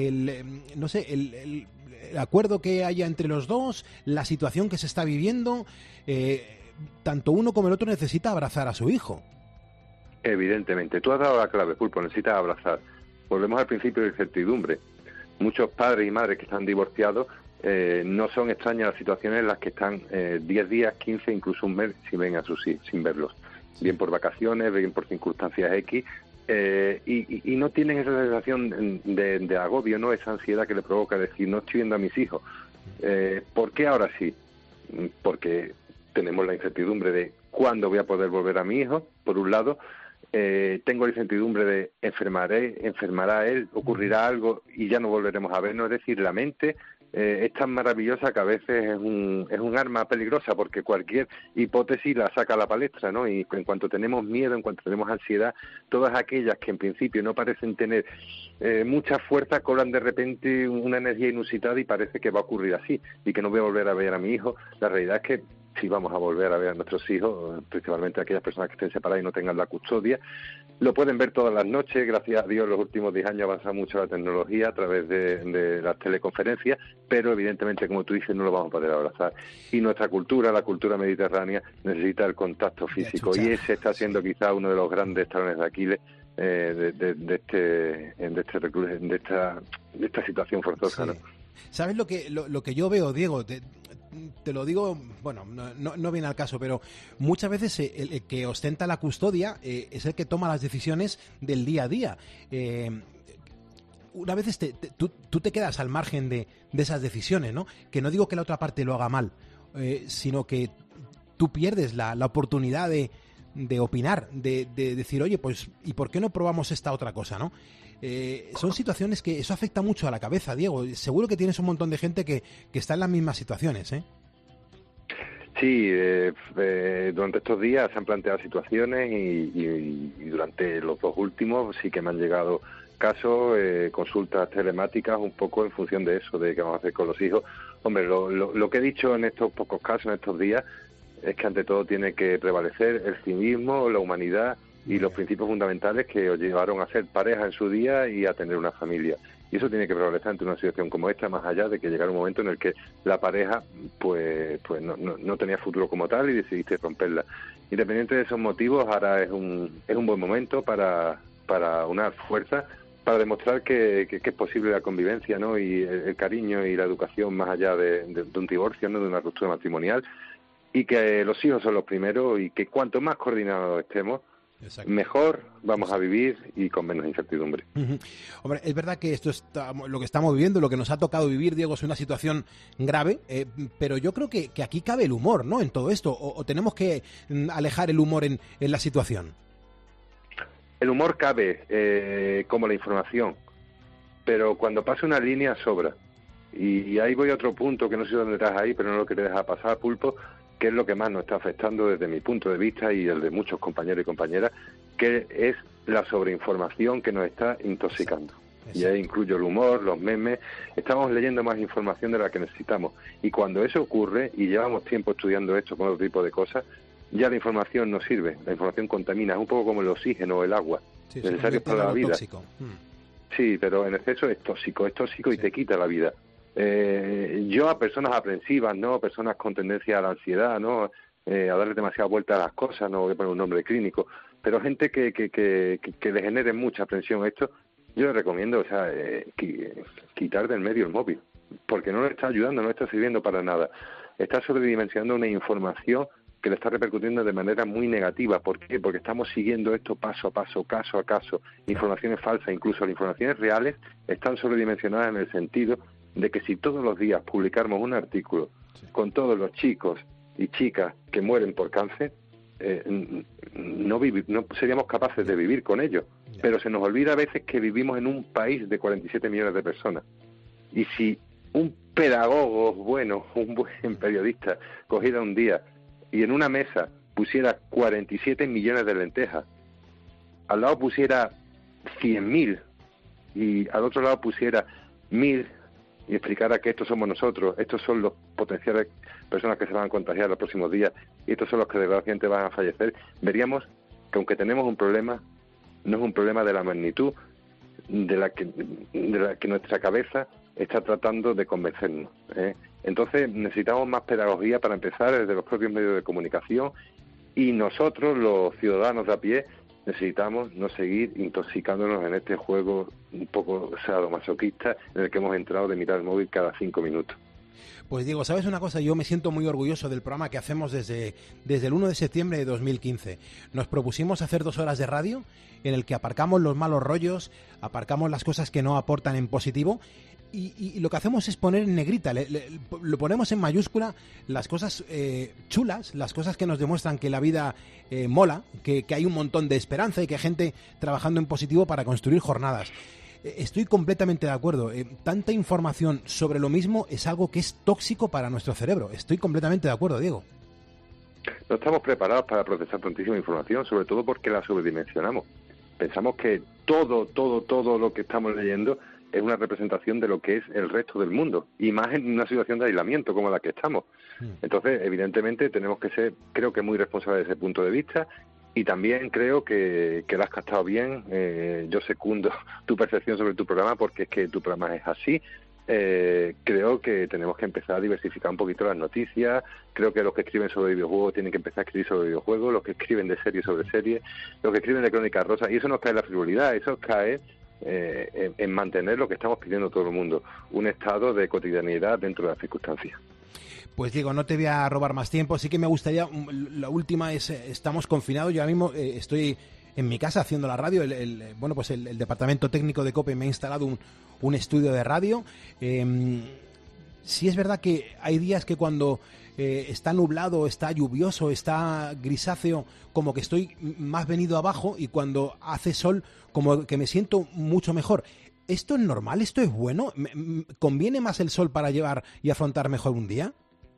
El, no sé, el, el, el acuerdo que haya entre los dos, la situación que se está viviendo. Eh, tanto uno como el otro necesita abrazar a su hijo. Evidentemente. Tú has dado la clave, Pulpo, necesitas abrazar. Volvemos al principio de incertidumbre. Muchos padres y madres que están divorciados eh, no son extrañas las situaciones en las que están eh, diez días, quince, incluso un mes sin ven a sus hijos, sin verlos. Bien por vacaciones, bien por circunstancias X, eh, y, y, y no tienen esa sensación de, de agobio, no esa ansiedad que le provoca decir, no estoy viendo a mis hijos. Eh, ¿Por qué ahora sí? Porque tenemos la incertidumbre de cuándo voy a poder volver a mi hijo, por un lado. Eh, tengo la incertidumbre de enfermaré, enfermará él, ocurrirá algo y ya no volveremos a vernos. Es decir, la mente eh, es tan maravillosa que a veces es un, es un arma peligrosa porque cualquier hipótesis la saca a la palestra, ¿no? Y en cuanto tenemos miedo, en cuanto tenemos ansiedad, todas aquellas que en principio no parecen tener eh, mucha fuerza cobran de repente una energía inusitada y parece que va a ocurrir así y que no voy a volver a ver a mi hijo. La realidad es que si vamos a volver a ver a nuestros hijos, principalmente aquellas personas que estén separadas y no tengan la custodia, lo pueden ver todas las noches. Gracias a Dios, en los últimos diez años ha avanzado mucho la tecnología a través de, de las teleconferencias, pero evidentemente, como tú dices, no lo vamos a poder abrazar. Y nuestra cultura, la cultura mediterránea, necesita el contacto físico y ese está siendo quizá uno de los grandes talones de Aquiles eh, de, de, de, este, de, este, de, esta, de esta situación forzosa, sí. ¿no? ¿Sabes lo que lo, lo que yo veo, Diego? Te, te lo digo, bueno, no, no viene al caso, pero muchas veces el, el que ostenta la custodia eh, es el que toma las decisiones del día a día. Eh, una vez te, te, tú, tú te quedas al margen de, de esas decisiones, ¿no? Que no digo que la otra parte lo haga mal, eh, sino que tú pierdes la, la oportunidad de, de opinar, de, de decir, oye, pues, ¿y por qué no probamos esta otra cosa, no? Eh, son situaciones que eso afecta mucho a la cabeza, Diego. Seguro que tienes un montón de gente que, que está en las mismas situaciones, ¿eh? Sí, eh, eh, durante estos días se han planteado situaciones y, y, y durante los dos últimos sí que me han llegado casos, eh, consultas telemáticas, un poco en función de eso, de qué vamos a hacer con los hijos. Hombre, lo, lo, lo que he dicho en estos pocos casos, en estos días, es que ante todo tiene que prevalecer el civismo, la humanidad y los principios fundamentales que os llevaron a ser pareja en su día y a tener una familia. Y eso tiene que prevalecer ante una situación como esta, más allá de que llegara un momento en el que la pareja pues pues no, no, no tenía futuro como tal y decidiste romperla. Independiente de esos motivos, ahora es un es un buen momento para, para unar fuerzas, para demostrar que, que, que es posible la convivencia, ¿no? Y el, el cariño y la educación más allá de, de, de un divorcio, ¿no? De una ruptura matrimonial, y que los hijos son los primeros y que cuanto más coordinados estemos, exacto, mejor vamos a vivir y con menos incertidumbre. Uh-huh. Hombre, es verdad que esto está, lo que estamos viviendo, lo que nos ha tocado vivir, Diego, es una situación grave, eh, pero yo creo que, que aquí cabe el humor, ¿no? En todo esto, o, o tenemos que alejar el humor en, en la situación. El humor cabe, eh, como la información, pero cuando pasa una línea sobra. Y, y ahí voy a otro punto que no sé dónde estás ahí, pero no lo quería dejar pasar, Pulpo, que es lo que más nos está afectando desde mi punto de vista y el de muchos compañeros y compañeras, que es la sobreinformación que nos está intoxicando. Exacto. Y ahí incluyo el humor, los memes. Estamos leyendo más información de la que necesitamos. Y cuando eso ocurre, y llevamos tiempo estudiando esto con otro tipo de cosas, ya la información no sirve. La información contamina. Es un poco como el oxígeno o el agua, sí, necesario para la vida. Hmm. Sí, pero en exceso es tóxico, es tóxico sí. y te quita la vida. eh, yo a personas aprensivas, ¿no? Personas con tendencia a la ansiedad, ¿no? Eh, a darle demasiada vuelta a las cosas, no voy a poner un nombre clínico, pero gente que, que, que, que le genere mucha aprensión esto, yo les recomiendo, o sea, eh, quitar del medio el móvil, porque no le está ayudando, no le está sirviendo para nada. Está sobredimensionando una información que le está repercutiendo de manera muy negativa. ¿Por qué? Porque estamos siguiendo esto paso a paso, caso a caso. Informaciones falsas, incluso las informaciones reales, están sobredimensionadas en el sentido de que si todos los días publicáramos un artículo sí. con todos los chicos y chicas que mueren por cáncer, eh, no, vivi- no seríamos capaces de vivir con ello. Yeah. Pero se nos olvida a veces que vivimos en un país de cuarenta y siete millones de personas. Y si un pedagogo bueno, un buen periodista, cogiera un día y en una mesa pusiera cuarenta y siete millones de lentejas, al lado pusiera cien mil y al otro lado pusiera mil y explicara que estos somos nosotros, estos son los potenciales personas que se van a contagiar los próximos días y estos son los que desgraciadamente van a fallecer, veríamos que aunque tenemos un problema, no es un problema de la magnitud de la que, de la que nuestra cabeza está tratando de convencernos, ¿eh? Entonces necesitamos más pedagogía para empezar desde los propios medios de comunicación y nosotros, los ciudadanos de a pie, necesitamos no seguir intoxicándonos en este juego un poco sadomasoquista en el que hemos entrado de mirar el móvil cada cinco minutos. Pues Diego, ¿sabes una cosa? Yo me siento muy orgulloso del programa que hacemos desde, desde el uno de septiembre de dos mil quince. Nos propusimos hacer dos horas de radio en el que aparcamos los malos rollos, aparcamos las cosas que no aportan en positivo y, y, y lo que hacemos es poner en negrita, le, le, lo ponemos en mayúscula las cosas eh, chulas, las cosas que nos demuestran que la vida eh, mola, que, que hay un montón de esperanza y que hay gente trabajando en positivo para construir jornadas. Estoy completamente de acuerdo. Eh, tanta información sobre lo mismo es algo que es tóxico para nuestro cerebro. Estoy completamente de acuerdo, Diego. No estamos preparados para procesar tantísima información, sobre todo porque la sobredimensionamos. Pensamos que todo, todo, todo lo que estamos leyendo es una representación de lo que es el resto del mundo, y más en una situación de aislamiento como la que estamos. Entonces, evidentemente, tenemos que ser, creo que muy responsables desde ese punto de vista. Y también creo que, que lo has captado bien. Eh, yo secundo tu percepción sobre tu programa porque es que tu programa es así. Eh, creo que tenemos que empezar a diversificar un poquito las noticias. Creo que los que escriben sobre videojuegos tienen que empezar a escribir sobre videojuegos, los que escriben de serie sobre serie, los que escriben de crónicas rosas. Y eso nos cae en la frivolidad, eso cae eh, en, en mantener lo que estamos pidiendo todo el mundo, un estado de cotidianidad dentro de las circunstancias. Pues Diego, no te voy a robar más tiempo. Sí que me gustaría, la última es, estamos confinados. Yo ahora mismo eh, estoy en mi casa haciendo la radio. El, el, bueno, pues el, el departamento técnico de COPE me ha instalado un, un estudio de radio. Eh, sí es verdad que hay días que cuando eh, está nublado, está lluvioso, está grisáceo, como que estoy más venido abajo, y cuando hace sol, como que me siento mucho mejor. ¿Esto es normal? ¿Esto es bueno? ¿Conviene más el sol para llevar y afrontar mejor un día?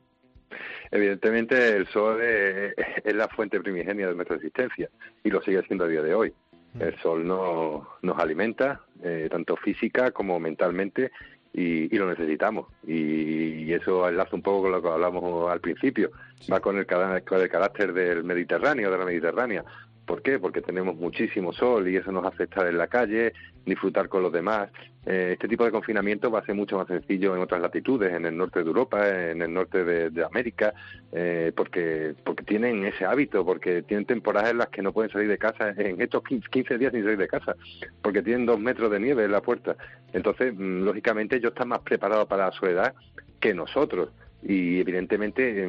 Evidentemente el sol es, es la fuente primigenia de nuestra existencia y lo sigue siendo a día de hoy. El sol no, nos alimenta, eh, tanto física como mentalmente, y, y lo necesitamos. Y, y eso enlaza un poco con lo que hablamos al principio. Va con el, con el carácter del Mediterráneo, de la Mediterránea. ¿Por qué? Porque tenemos muchísimo sol y eso nos hace estar en la calle, disfrutar con los demás. Eh, este tipo de confinamiento va a ser mucho más sencillo en otras latitudes, en el norte de Europa, en el norte de, de América, eh, porque porque tienen ese hábito, porque tienen temporadas en las que no pueden salir de casa, en estos quince días sin salir de casa, porque tienen dos metros de nieve en la puerta. Entonces, lógicamente, ellos están más preparados para la soledad que nosotros, y evidentemente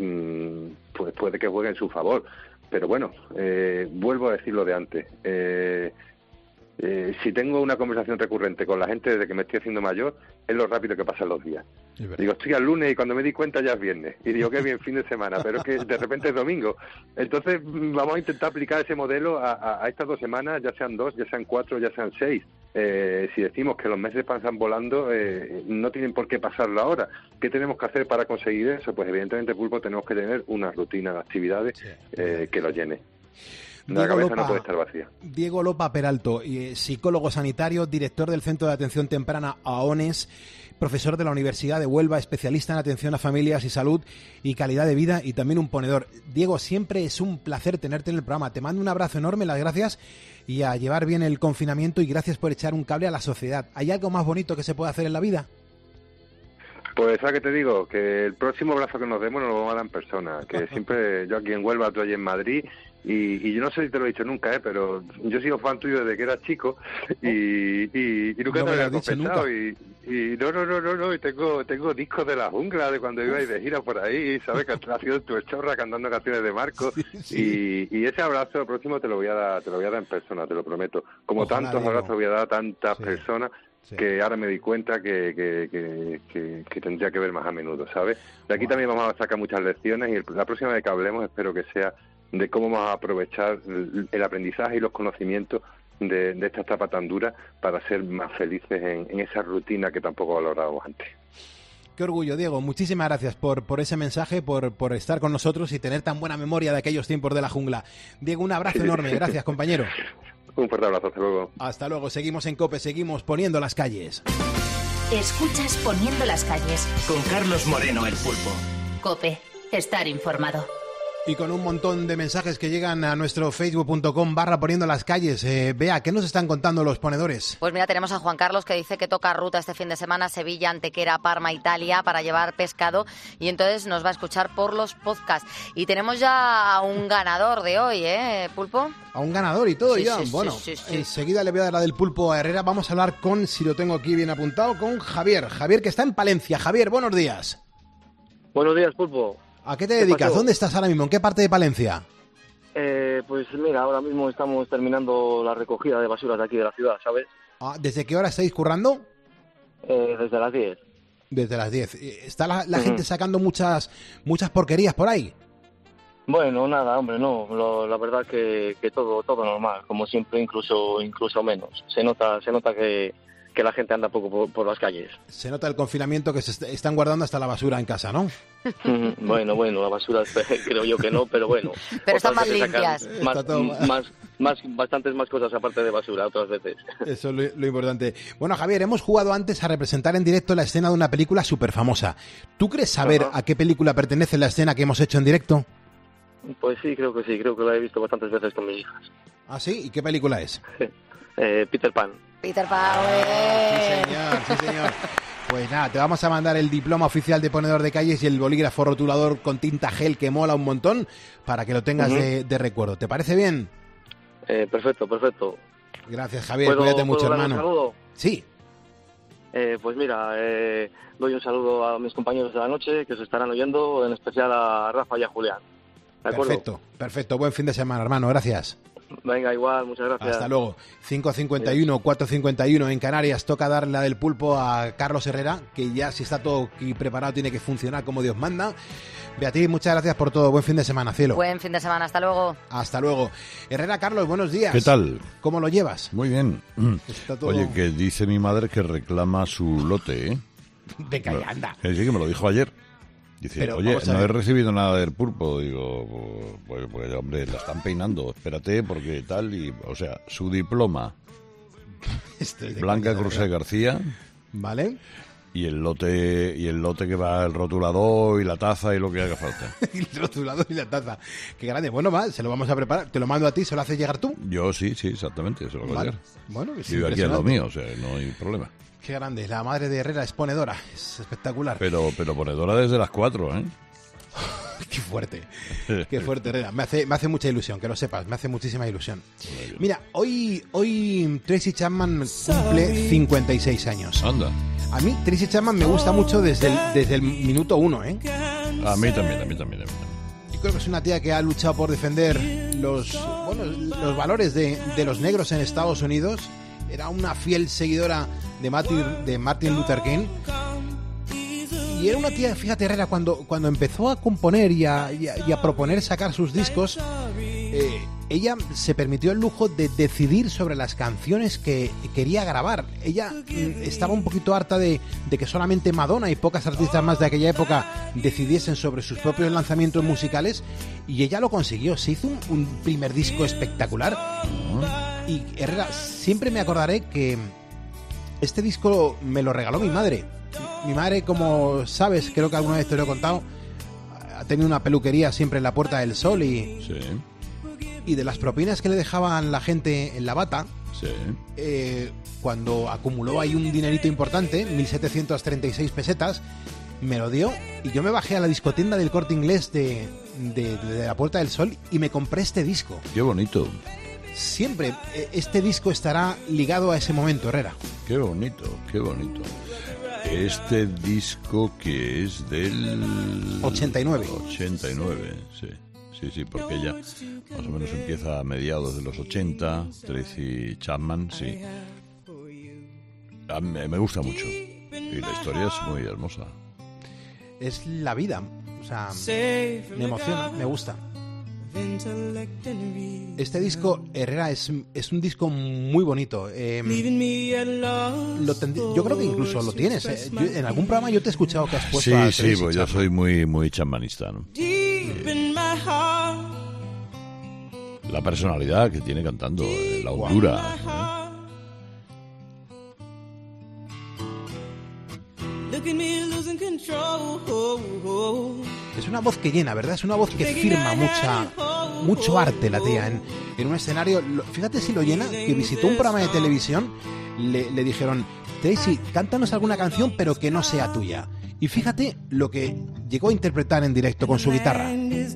pues puede que juegue en su favor. Pero bueno, eh, vuelvo a decir lo de antes. Eh, eh, si tengo una conversación recurrente con la gente desde que me estoy haciendo mayor, es lo rápido que pasan los días. Digo, estoy al lunes y cuando me di cuenta ya es viernes. Y digo, qué bien, fin de semana, pero es que de repente es domingo. Entonces vamos a intentar aplicar ese modelo a, a, a estas dos semanas, ya sean dos, ya sean cuatro, ya sean seis. Eh, si decimos que los meses pasan volando, eh, no tienen por qué pasarlo ahora. ¿Qué tenemos que hacer para conseguir eso? Pues evidentemente, Pulpo, tenemos que tener una rutina de actividades eh, que lo llene. La Diego cabeza Lopa, no puede estar vacía. Diego Lopa Peralto, eh, psicólogo sanitario, director del Centro de Atención Temprana AONES, profesor de la Universidad de Huelva, especialista en atención a familias y salud y calidad de vida, y también un ponedor. Diego, siempre es un placer tenerte en el programa. Te mando un abrazo enorme, las gracias, y a llevar bien el confinamiento, y gracias por echar un cable a la sociedad. ¿Hay algo más bonito que se puede hacer en la vida? Pues, ¿sabes qué te digo? Que el próximo abrazo que nos demos nos lo vamos a dar en persona. Que siempre, yo aquí en Huelva, tú allí en Madrid, y, y yo no sé si te lo he dicho nunca, ¿eh? Pero yo he sido fan tuyo desde que era chico, y, y, y nunca No te me lo lo había has dicho confesado, nunca. y, y no, no, no, no, no, y tengo, tengo discos de la jungla, de cuando ibais de gira por ahí, ¿sabes? Que has sido tu chorra cantando canciones de Marco, y, y ese abrazo el próximo te lo voy a dar, te lo voy a dar en persona, te lo prometo. Como Ojalá, tantos Diego. abrazos voy a dar a tantas Sí. personas, Sí. que ahora me di cuenta que, que, que, que, que tendría que ver más a menudo, ¿sabes? De aquí también vamos a sacar muchas lecciones, y el- la próxima vez que hablemos espero que sea de cómo vamos a aprovechar el, el aprendizaje y los conocimientos de, de esta etapa tan dura para ser más felices en, en esa rutina que tampoco valorábamos antes. Qué orgullo, Diego. Muchísimas gracias por, por ese mensaje, por, por estar con nosotros y tener tan buena memoria de aquellos tiempos de la jungla. Diego, un abrazo enorme. Gracias, compañero. Un fuerte abrazo, hasta luego. Hasta luego. Seguimos en COPE, seguimos poniendo las calles. Escuchas Poniendo las calles. Con Carlos Moreno, el pulpo. COPE. Estar informado. Y con un montón de mensajes que llegan a nuestro facebook punto com barra poniendo las calles. Eh, Bea, ¿qué nos están contando los ponedores? Pues mira, tenemos a Juan Carlos que dice que toca ruta este fin de semana Sevilla, Antequera, Parma, Italia para llevar pescado y entonces nos va a escuchar por los podcasts. Y tenemos ya a un ganador de hoy, ¿eh, Pulpo? A un ganador y todo Sí, ya. sí, sí, bueno, sí, sí. enseguida le voy a dar la del pulpo a Herrera. Vamos a hablar con, si lo tengo aquí bien apuntado, con Javier. Javier, que está en Palencia. Javier, buenos días. Buenos días, Pulpo. ¿A qué te ¿Qué dedicas? pasó? ¿Dónde estás ahora mismo? ¿En qué parte de Palencia? Eh, pues mira, ahora mismo estamos terminando la recogida de basuras de aquí de la ciudad, ¿sabes? Ah, ¿desde qué hora estáis currando? Eh, desde las diez. Desde las diez. Eh, ¿Está la, la Ujú. gente sacando muchas muchas porquerías por ahí? Bueno, nada, hombre, no. Lo- la verdad que, que todo todo normal, como siempre, incluso incluso menos. Se nota se nota que, que la gente anda poco por, por las calles. Se nota el confinamiento que se est- están guardando hasta la basura en casa, ¿no? Ujú. Bueno, bueno, la basura creo yo que no, pero bueno. Pero están Otras más veces sacan limpias. Más, Está todo- más, más, bastantes más cosas aparte de basura otras veces. Eso es lo, lo importante. Bueno, Javier, hemos jugado antes a representar en directo la escena de una película súper famosa. ¿Tú crees saber Ajá. a qué película pertenece la escena que hemos hecho en directo? Pues sí, creo que sí, creo que la he visto bastantes veces con mis hijas. ¿Ah, sí? ¿Y qué película es? Eh, Peter Pan. Peter Pan. Sí, señor, sí, señor. Pues nada, te vamos a mandar el diploma oficial de ponedor de calles y el bolígrafo rotulador con tinta gel que mola un montón para que lo tengas Ujú. de, de recuerdo. ¿Te parece bien? Eh, perfecto, perfecto. Gracias, Javier. ¿Puedo- Cuídate puedo mucho, dar un hermano. saludo? Sí. Eh, pues mira, eh, doy un saludo a mis compañeros de la noche que se estarán oyendo, en especial a Rafa y a Julián. ¿De acuerdo? Perfecto, perfecto. Buen fin de semana, hermano. Gracias. Venga, igual, muchas gracias. Hasta luego. cinco cincuenta y uno, cuatro cincuenta y uno en Canarias. Toca dar la del pulpo a Carlos Herrera, que ya si está todo aquí preparado tiene que funcionar como Dios manda. Beatriz, muchas gracias por todo. Buen fin de semana, cielo. Buen fin de semana, hasta luego. Hasta luego. Herrera, Carlos, buenos días. ¿Qué tal? ¿Cómo lo llevas? Muy bien. Está todo- Oye, que dice mi madre que reclama su lote, ¿eh? Venga, ya, anda. Que sí, que me lo dijo ayer. Dice, Pero, oye, vamos a no he ver. recibido nada del pulpo. Digo, pues, pues, hombre, la están peinando. Espérate, porque tal y... O sea, su diploma, Esto es de Blanca coña, de Cruz verdad. García... ¿Vale? Y el lote y el lote que va el rotulador y la taza y lo que haga falta. El rotulador y la taza. Qué grande. Bueno, va, se lo vamos a preparar. Te lo mando a ti, ¿se lo haces llegar tú? Yo sí, sí, exactamente. Se lo voy a Vale. hacer. Bueno, es Vive aquí a lo impresionante. mío, o sea, no hay problema. Qué grande. La madre de Herrera es ponedora. Es espectacular. Pero, pero ponedora desde las cuatro, ¿eh? Qué fuerte. Qué fuerte, Herrera. Me hace, me hace mucha ilusión, que lo sepas. Me hace muchísima ilusión. Mira, hoy, hoy Tracy Chapman cumple cincuenta y seis años. Anda. A mí Tracy Chapman me gusta mucho desde el, desde el minuto uno, ¿eh? A mí también, a mí también. A mí también. Yo creo que es una tía que ha luchado por defender los, bueno, los valores de, de los negros en Estados Unidos. Era una fiel seguidora de Martin, de Martin Luther King. Y era una tía, fíjate, Herrera, cuando, cuando empezó a componer y a, y a- y a proponer sacar sus discos, eh, ella se permitió el lujo de decidir sobre las canciones que quería grabar. Ella mm, estaba un poquito harta de, de que solamente Madonna y pocas artistas más de aquella época decidiesen sobre sus propios lanzamientos musicales, y ella lo consiguió. Se hizo un, un primer disco espectacular. Y Herrera, siempre me acordaré que este disco me lo regaló mi madre. Mi madre, como sabes, creo que alguna vez te lo he contado, ha tenido una peluquería siempre en la Puerta del Sol y, Sí, y de las propinas que le dejaban la gente en la bata, sí. eh, cuando acumuló ahí un dinerito importante, mil setecientas treinta y seis pesetas, me lo dio y yo me bajé a la discotienda del Corte Inglés de, de, de la Puerta del Sol y me compré este disco. Qué bonito. Siempre este disco estará ligado a ese momento, Herrera. Qué bonito, qué bonito. Este disco que es del... ochenta y nueve. ochenta y nueve, sí. Sí, sí, porque ella más o menos empieza a mediados de los ochenta, Tracy Chapman, sí. A mí me gusta mucho. Y la historia es muy hermosa. Es la vida, o sea, me emociona, me gusta. Este disco, Herrera, es, es un disco muy bonito. Eh, lo tend- yo creo que incluso lo tienes. Eh. Yo, en algún programa yo te he escuchado que has puesto sí, a sí, Tracy pues yo Chapman. soy muy, muy chapmanista, ¿no? La personalidad que tiene cantando, eh, la hondura. ¿eh? Es una voz que llena, ¿verdad? Es una voz que firma mucha, mucho arte la tía en, en un escenario. Lo, fíjate si lo llena, que visitó un programa de televisión, le, le dijeron, Tracy, cántanos alguna canción pero que no sea tuya. Y fíjate lo que llegó a interpretar en directo con su guitarra.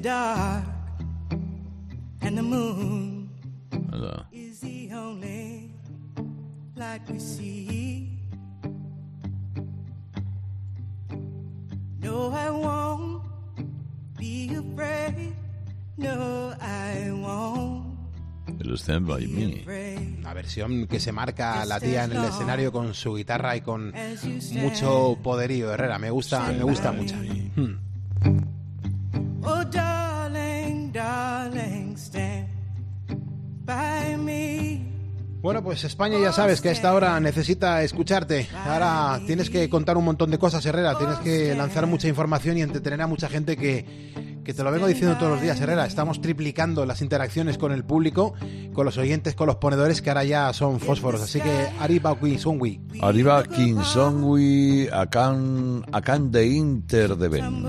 No, I won't be afraid. No, I won't. El Stand By Me. Una versión que se marca la tía en el escenario con su guitarra y con mucho poderío, Herrera. Me gusta, me gusta mucho. Hmm. Oh, darling, darling, stand by me. Bueno, pues España ya sabes que a esta hora necesita escucharte. Ahora tienes que contar un montón de cosas, Herrera. Tienes que lanzar mucha información y entretener a mucha gente que, que te lo vengo diciendo todos los días, Herrera. Estamos triplicando las interacciones con el público, con los oyentes, con los ponedores, que ahora ya son fósforos. Así que arriba Kinsongwi. Arriba Kinsongwi, akan, akan de Inter de Ben.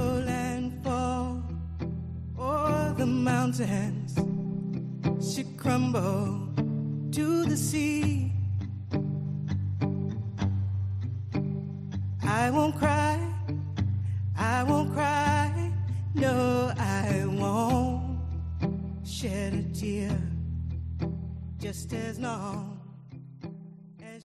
To the sea, I won't cry, I won't cry, no, I won't shed a tear, just as long